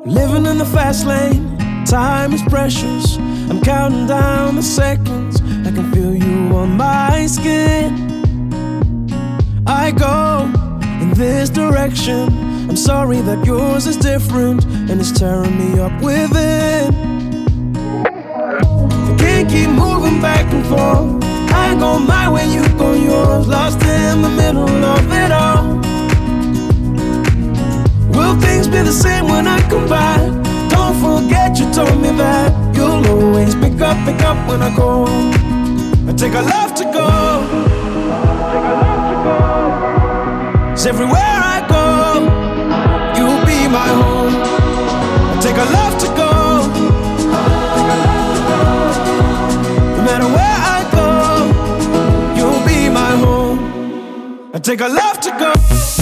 Living in the fast lane, time is precious. I'm counting down the seconds. I can feel you on my skin. I go in this direction. I'm sorry that yours is different, and it's tearing me up within. I can't keep moving back and forth. I go my way, you go yours. Lost in the middle of it all. Will things be the same when I come back? Don't forget you told me that you'll always pick up when I call. I take a love to go. 'Cause everywhere I go, you'll be my home. I take a love to go. No matter where I go, you'll be my home. I take a love to go.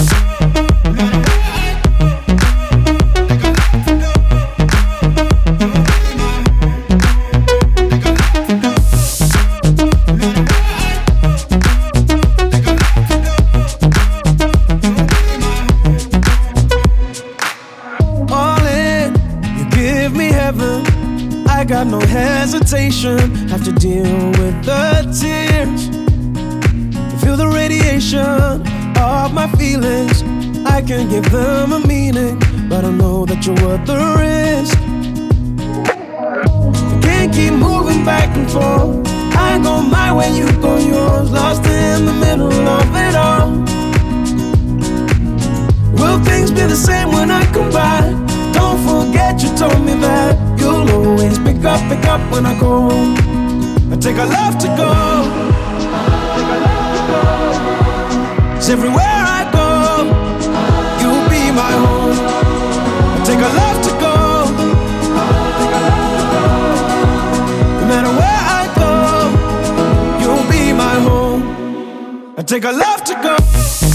I got no hesitation, have to deal with the tears. Feel the radiation of my feelings. I can give them a meaning, but I know that you're worth the risk. I can't keep moving back and forth. I go my way, you go yours. Lost in the middle of it all. Will things be the same when I come back? Don't forget you told me that you'll always pick up when I call. I take a love to go. 'Cause everywhere I go, you'll be my home. I take a love to go. No matter where I go, you'll be my home. I take a love to go.